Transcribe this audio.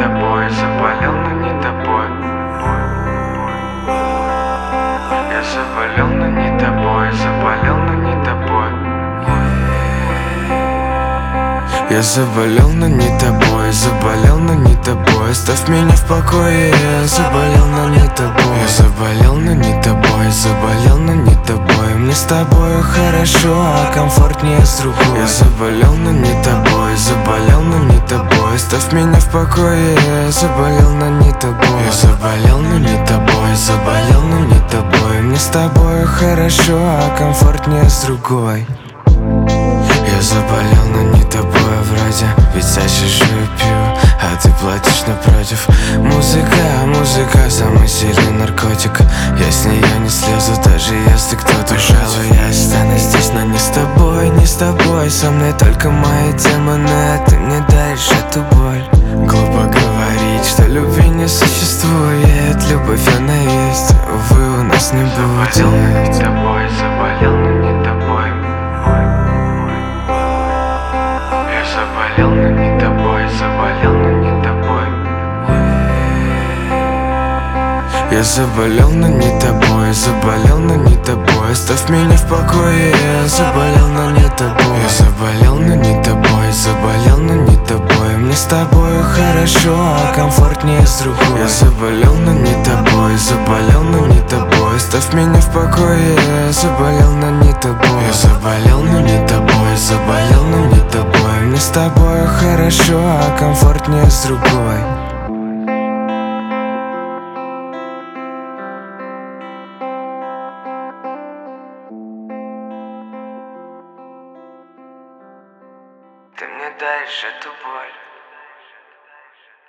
тобой, заболел, но не тобой. Я заболел, но не тобой, заболел, но не тобой. Я заболел, но не тобой, заболел, но не тобой. Оставь меня в покое, я заболел, но не тобой. Я заболел, но не тобой, заболел, но не тобой. Мне с тобою хорошо, а комфортнее с другой. Я заболел, но не тобой, заболел, но не тобой. Оставь меня в покое, я заболел, но не тобой. Я заболел, но не тобой, заболел, но не тобой. Мне с тобою хорошо, а комфортнее с другой. Я заболел, но не тобой вроде. Ведь я сижу и пью, а ты платишь напротив. Музыка, самый сильный наркотик. Я с нее не слезу, даже если кто-то. Пожалуй, я останусь здесь, но не с тобой, не с тобой. Со мной только мои демоны, а ты мне даришь эту боль. Глупо говорить, что любви не существует. Любовь она есть, увы, у нас не будет. Заболел, но не тобой, заболел, но не тобой. Заболел, но не тобой, заболел, но не тобой. Я заболел, но не тобой, заболел, но не тобой. Оставь меня в покое, я заболел, но не тобой. Я заболел, но не тобой, заболел, но не тобой. Мне с тобою хорошо, а комфортнее с другой. Я заболел, но не тобой, заболел, но не тобой. Оставь меня в покое, я заболел, но не тобой. Я заболел, но не тобой, заболел, но не тобой. Мне с тобою хорошо, а комфортнее с другой. Ты мне даришь эту боль.